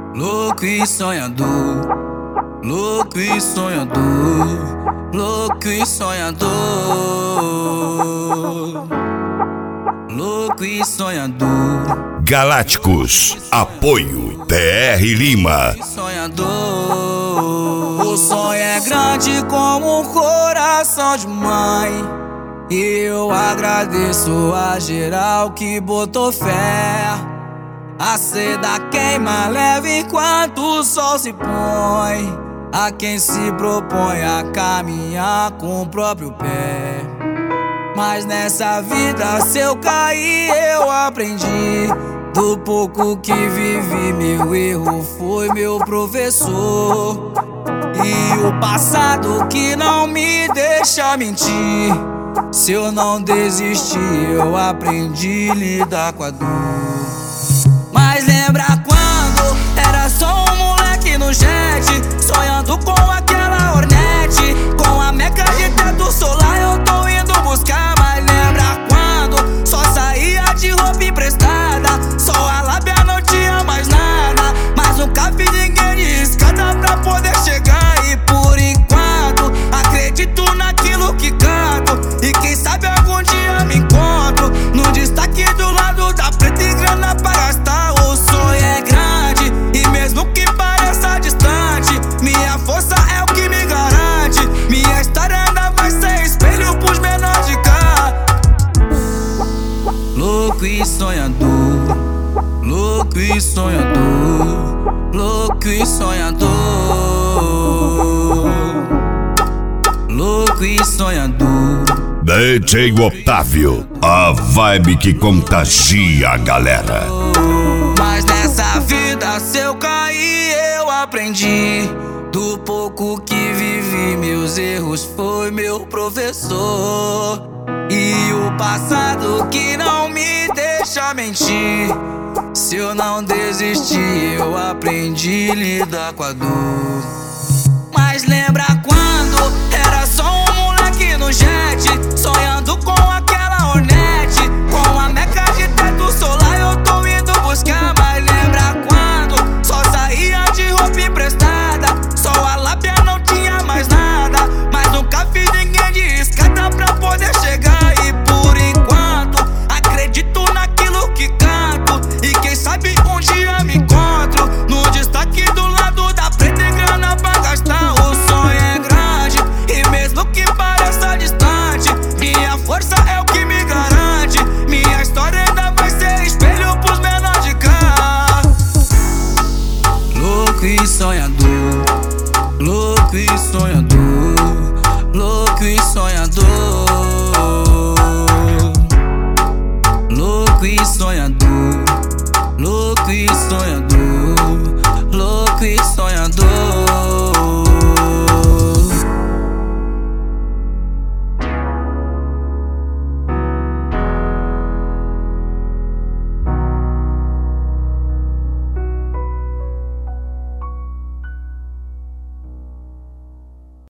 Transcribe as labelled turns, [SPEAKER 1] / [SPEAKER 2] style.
[SPEAKER 1] Louco e sonhador, louco e sonhador, louco e sonhador, louco e sonhador.
[SPEAKER 2] Galácticos, apoio TR Lima.
[SPEAKER 1] Sonhador, o sonho é grande como um coração de mãe. E eu agradeço a geral que botou fé. A seda queima leve enquanto o sol se põe. A quem se propõe a caminhar com o próprio pé. Mas nessa vida, se eu cair, eu aprendi. Do pouco que vivi, meu erro foi meu professor. E o passado que não me deixa mentir. Se eu não desistir, eu aprendi a lidar com a dor. Mas lembra quando era só um moleque no jet, sonhando com aquela Hornet, com a meca de teto solar eu tô indo buscar. Mas lembra quando só saía de roupa emprestada, só a lábia não tinha mais nada, mas nunca vi ninguém de escada pra poder chegar. E por enquanto acredito naquilo que canto, e quem sabe algum dia me encontro no destaque do lado da preta e grana pra gastar. O sonho é grande e mesmo que pareça distante, minha força é o que me garante. Minha história ainda vai ser espelho pros menores de cá. Louco e sonhador, louco e sonhador, louco e sonhador, louco e sonhador.
[SPEAKER 2] DJ Otávio, a vibe que contagia a galera.
[SPEAKER 1] Mas nessa vida, se eu cair, eu aprendi. Do pouco que vivi, meus erros foi meu professor. E o passado que não me deixa mentir. Se eu não desistir, eu aprendi a lidar com a dor. Mas lembra quando era só um moleque no jet, sonhando com aquela Hornet, com a meca de teto solar eu tô indo buscar. Mas lembra quando só saía de roupa emprestada, só a lábia não tinha mais nada, mas nunca vi ninguém de escada pra poder chegar. E por enquanto acredito naquilo que canto, e quem sabe um dia me encontro no destaque do lado da preta e grana pra gastar. O sonho é grande e mesmo que pareça distante, minha força é o que me garante. Minha história ainda vai ser espelho pros menores de cá. Louco e sonhador,